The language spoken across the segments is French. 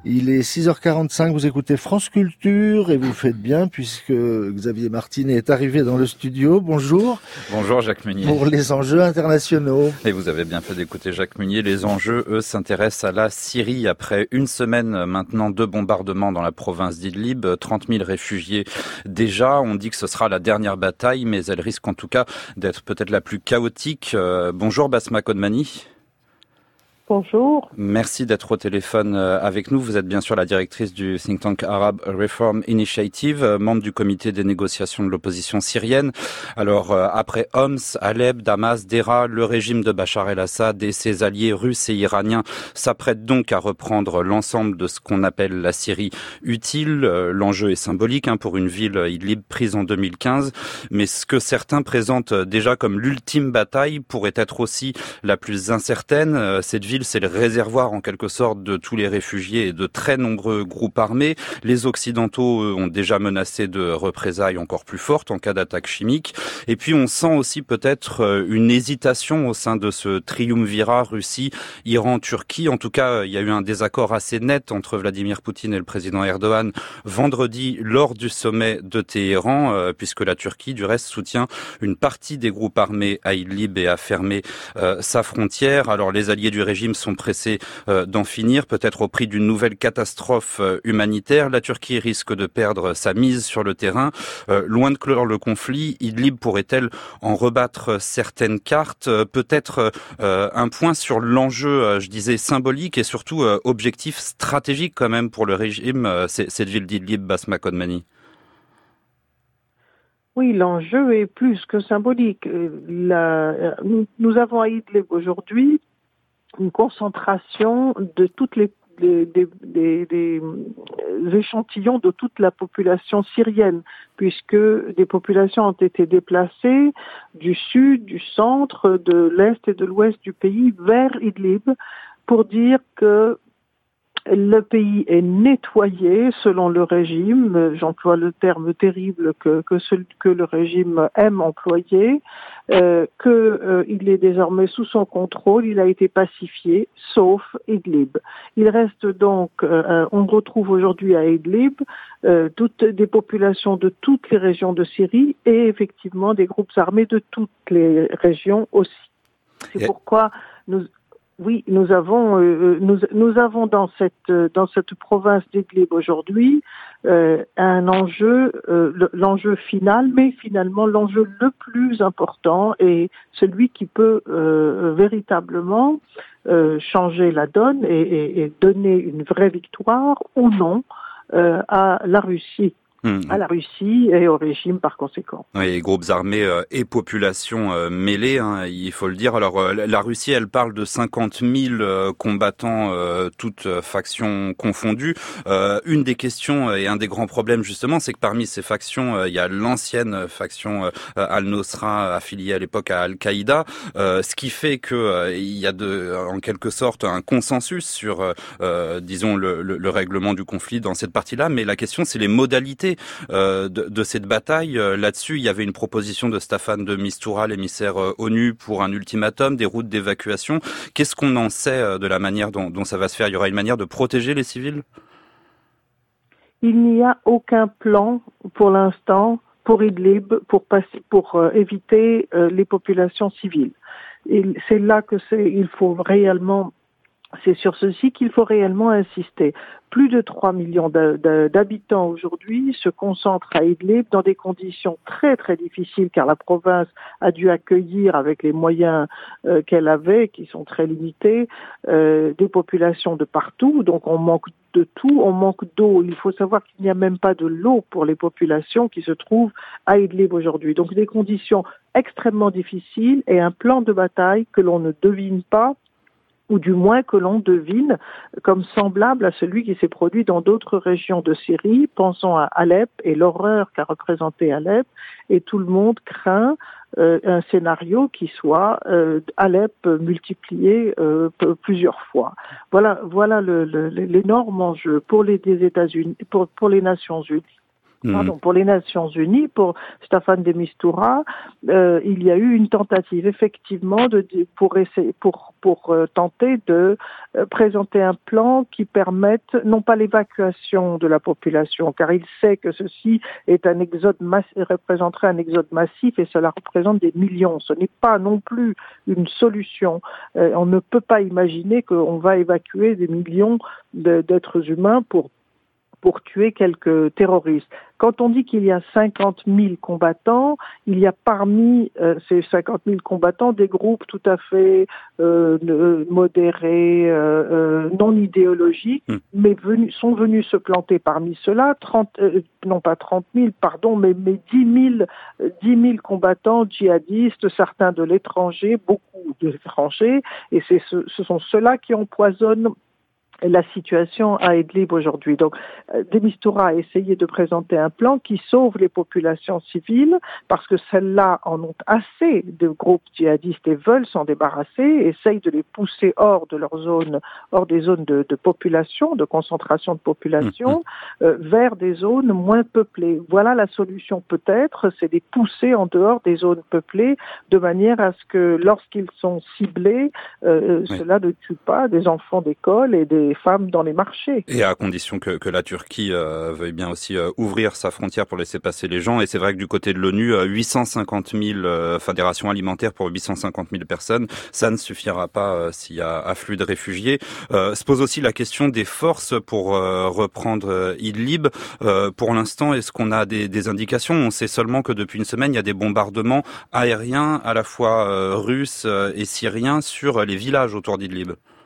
Il est 6h45, vous écoutez France Culture et vous faites bien puisque Xavier Martinet est arrivé dans le studio. Bonjour. Bonjour Jacques Munier. Pour les enjeux internationaux. Et vous avez bien fait d'écouter Jacques Munier. Les enjeux, eux, s'intéressent à la Syrie. Après une semaine maintenant de bombardements dans la province d'Idlib, 30 000 réfugiés déjà. On dit que ce sera la dernière bataille, mais elle risque en tout cas d'être peut-être la plus chaotique. Bonjour Basma Kodmani. Bonjour. Merci d'être au téléphone avec nous. Vous êtes bien sûr la directrice du think tank Arab Reform Initiative, membre du comité des négociations de l'opposition syrienne. Alors, après Homs, Alep, Damas, Dera, le régime de Bachar el-Assad et ses alliés russes et iraniens s'apprêtent donc à reprendre l'ensemble de ce qu'on appelle la Syrie utile. L'enjeu est symbolique pour une ville Idlib prise en 2015, mais ce que certains présentent déjà comme l'ultime bataille pourrait être aussi la plus incertaine. Cette ville, c'est le réservoir en quelque sorte de tous les réfugiés et de très nombreux groupes armés. Les Occidentaux ont déjà menacé de représailles encore plus fortes en cas d'attaque chimique. Et puis on sent aussi peut-être une hésitation au sein de ce triumvirat Russie, Iran, Turquie. En tout cas, il y a eu un désaccord assez net entre Vladimir Poutine et le président Erdogan vendredi lors du sommet de Téhéran, puisque la Turquie, du reste, soutient une partie des groupes armés à Idlib et a fermé sa frontière. Alors les alliés du régime sont pressés d'en finir, peut-être au prix d'une nouvelle catastrophe humanitaire. La Turquie risque de perdre sa mise sur le terrain. Loin de clore le conflit, Idlib pourrait-elle en rebattre certaines cartes? Peut-être un point sur l'enjeu, je disais, symbolique et surtout objectif stratégique quand même pour le régime, cette ville d'Idlib, Basma Kodmani. Oui, l'enjeu est plus que symbolique. Nous avons à Idlib aujourd'hui une concentration de toutes des échantillons de toute la population syrienne, puisque des populations ont été déplacées du sud, du centre, de l'est et de l'ouest du pays vers Idlib pour dire que le pays est nettoyé selon le régime, j'emploie le terme terrible que le régime aime employer, qu'il est désormais sous son contrôle, il a été pacifié, sauf Idlib. Il reste donc, on retrouve aujourd'hui à Idlib toutes des populations de toutes les régions de Syrie et effectivement des groupes armés de toutes les régions aussi. C'est pourquoi nous avons dans cette province d'Idlib aujourd'hui un enjeu, l'enjeu final, mais finalement l'enjeu le plus important est celui qui peut véritablement changer la donne et donner une vraie victoire ou non à la Russie. À la Russie et au régime par conséquent. Oui, groupes armés et populations mêlées, il faut le dire. Alors la Russie, elle parle de 50 000 combattants, toutes factions confondues. Une des questions et un des grands problèmes justement, c'est que parmi ces factions, il y a l'ancienne faction Al-Nosra affiliée à l'époque à Al-Qaïda, ce qui fait que il y a en quelque sorte un consensus sur, disons, le règlement du conflit dans cette partie-là. Mais la question, c'est les modalités de cette bataille. Là-dessus, il y avait une proposition de Staffan de Mistura, l'émissaire ONU, pour un ultimatum, des routes d'évacuation. Qu'est-ce qu'on en sait de la manière dont ça va se faire? Il y aura une manière de protéger les civils? Il n'y a aucun plan pour l'instant pour Idlib pour éviter les populations civiles. Et c'est là que il faut réellement. C'est sur ceci qu'il faut réellement insister. Plus de 3 millions d'habitants aujourd'hui se concentrent à Idlib dans des conditions très très difficiles car la province a dû accueillir avec les moyens qu'elle avait, qui sont très limités, des populations de partout. Donc on manque de tout, on manque d'eau. Il faut savoir qu'il n'y a même pas de l'eau pour les populations qui se trouvent à Idlib aujourd'hui. Donc des conditions extrêmement difficiles et un plan de bataille que l'on ne devine pas, ou du moins que l'on devine comme semblable à celui qui s'est produit dans d'autres régions de Syrie. Pensons à Alep et l'horreur qu'a représenté Alep, et tout le monde craint un scénario qui soit Alep multiplié plusieurs fois. Voilà l'énorme enjeu pour les États-Unis, pour les Nations Unies. Pour les Nations Unies, pour Staffan de Mistura, il y a eu une tentative effectivement pour tenter de présenter un plan qui permette non pas l'évacuation de la population, car il sait que ceci est représenterait un exode massif et cela représente des millions. Ce n'est pas non plus une solution. On ne peut pas imaginer qu'on va évacuer des millions d'êtres humains pour tuer quelques terroristes. Quand on dit qu'il y a 50 000 combattants, il y a parmi ces 50 000 combattants des groupes tout à fait modérés, non idéologiques, mais sont venus se planter parmi ceux-là, non pas 30 000, pardon, mais 10 000 combattants djihadistes, certains de l'étranger, beaucoup d'étrangers, et ce sont ceux-là qui empoisonnent la situation à Idlib aujourd'hui. Donc, de Mistura a essayé de présenter un plan qui sauve les populations civiles parce que celles-là en ont assez de groupes djihadistes et veulent s'en débarrasser, essayent de les pousser hors de leur zone, hors des zones de population, de concentration de population, vers des zones moins peuplées. Voilà la solution peut-être, c'est de les pousser en dehors des zones peuplées de manière à ce que lorsqu'ils sont ciblés, cela ne tue pas des enfants d'école et des femmes dans les marchés. Et à condition que la Turquie veuille bien aussi ouvrir sa frontière pour laisser passer les gens. Et c'est vrai que du côté de l'ONU, 850 000 fédérations alimentaires pour 850 000 personnes, ça ne suffira pas s'il y a afflux de réfugiés. Se pose aussi la question des forces pour reprendre Idlib. Pour l'instant, est-ce qu'on a des indications? On sait seulement que depuis une semaine, il y a des bombardements aériens à la fois russes et syriens sur les villages autour d'Idlib.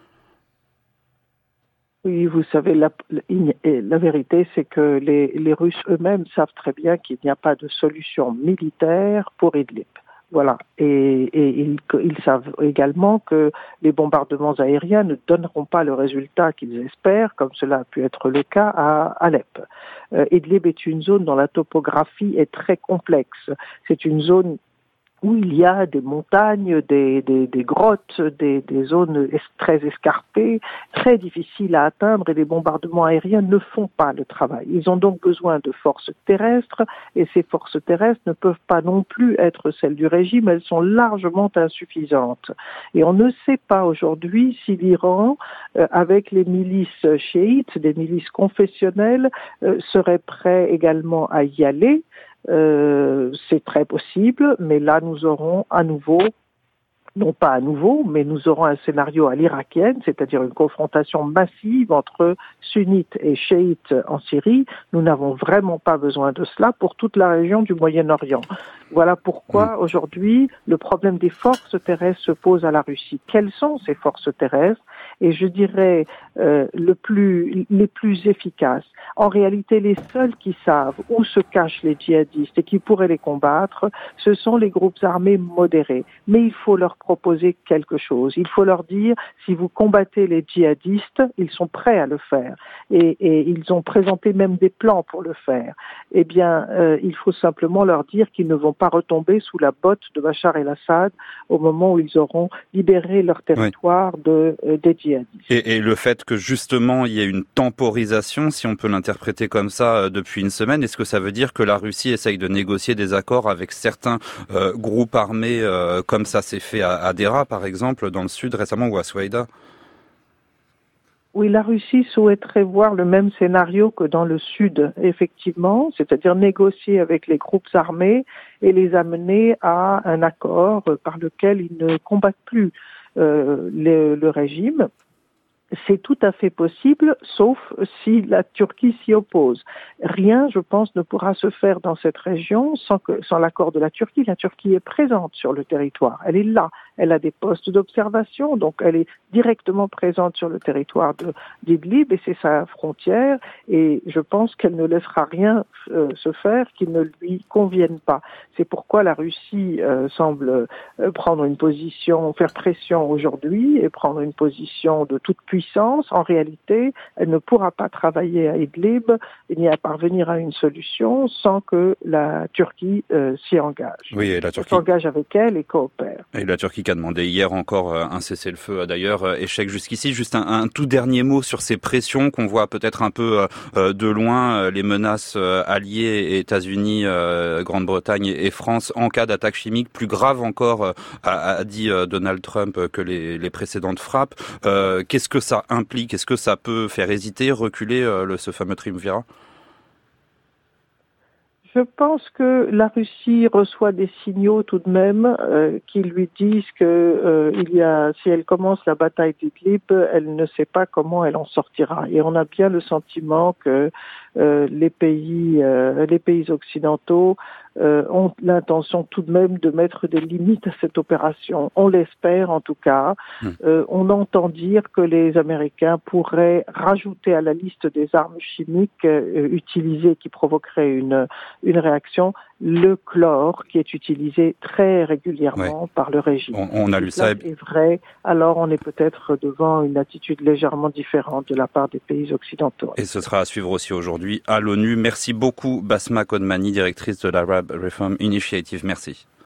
Oui, vous savez, la vérité, c'est que les Russes eux-mêmes savent très bien qu'il n'y a pas de solution militaire pour Idlib. Voilà. Et ils savent également que les bombardements aériens ne donneront pas le résultat qu'ils espèrent, comme cela a pu être le cas à Alep. Idlib est une zone dont la topographie est très complexe. C'est une zone où il y a des montagnes, des grottes, des zones très escarpées, très difficiles à atteindre, et les bombardements aériens ne font pas le travail. Ils ont donc besoin de forces terrestres, et ces forces terrestres ne peuvent pas non plus être celles du régime, elles sont largement insuffisantes. Et on ne sait pas aujourd'hui si l'Iran, avec les milices chiites, des milices confessionnelles, serait prêt également à y aller. C'est très possible, mais là nous aurons mais nous aurons un scénario à l'irakienne, c'est-à-dire une confrontation massive entre sunnites et chiites en Syrie. Nous n'avons vraiment pas besoin de cela pour toute la région du Moyen-Orient. Voilà pourquoi aujourd'hui le problème des forces terrestres se pose à la Russie. Quelles sont ces forces terrestres? Et je dirais les plus efficaces. En réalité, les seuls qui savent où se cachent les djihadistes et qui pourraient les combattre, ce sont les groupes armés modérés. Mais il faut leur proposer quelque chose. Il faut leur dire, si vous combattez les djihadistes, ils sont prêts à le faire. Et ils ont présenté même des plans pour le faire. Eh bien, il faut simplement leur dire qu'ils ne vont pas retomber sous la botte de Bachar el-Assad au moment où ils auront libéré leur territoire des djihadistes. Et le fait que justement il y ait une temporisation, si on peut l'interpréter comme ça, depuis une semaine, est-ce que ça veut dire que la Russie essaye de négocier des accords avec certains groupes armés, comme ça s'est fait à Dera par exemple, dans le sud récemment, ou à Souaïda? Oui, la Russie souhaiterait voir le même scénario que dans le sud, effectivement, c'est-à-dire négocier avec les groupes armés et les amener à un accord par lequel ils ne combattent plus le régime. C'est tout à fait possible, sauf si la Turquie s'y oppose. Rien, je pense, ne pourra se faire dans cette région sans l'accord de la Turquie. La Turquie est présente sur le territoire. Elle est là. Elle a des postes d'observation, donc elle est directement présente sur le territoire d'Idlib et c'est sa frontière. Et je pense qu'elle ne laissera rien se faire qui ne lui convienne pas. C'est pourquoi la Russie semble prendre une position, faire pression aujourd'hui et prendre une position de toute puissance. En réalité, elle ne pourra pas travailler à Idlib ni à parvenir à une solution sans que la Turquie s'y engage. Oui, et la Turquie s'engage avec elle et coopère. Et la Turquie Turquie qui a demandé hier encore un cessez-le-feu, d'ailleurs, échec jusqu'ici. Juste un tout dernier mot sur ces pressions qu'on voit peut-être un peu de loin, les menaces alliées, États-Unis, Grande-Bretagne et France en cas d'attaque chimique, plus grave encore, a dit Donald Trump, que les précédentes frappes. Qu'est-ce que ça implique? Est-ce que ça peut faire hésiter, reculer ce fameux triumvirat? Je pense que la Russie reçoit des signaux tout de même qui lui disent que si elle commence la bataille d'Idlib, elle ne sait pas comment elle en sortira. Et on a bien le sentiment que les pays occidentaux ont l'intention tout de même de mettre des limites à cette opération. On l'espère en tout cas. On entend dire que les Américains pourraient rajouter à la liste des armes chimiques utilisées qui provoqueraient une réaction, le chlore qui est utilisé très régulièrement par le régime. On a lu ça. Est vrai, alors on est peut-être devant une attitude légèrement différente de la part des pays occidentaux. Et ce sera à suivre aussi aujourd'hui à l'ONU. Merci beaucoup Basma Kodmani, directrice de l'Arab Reform Initiative. Merci.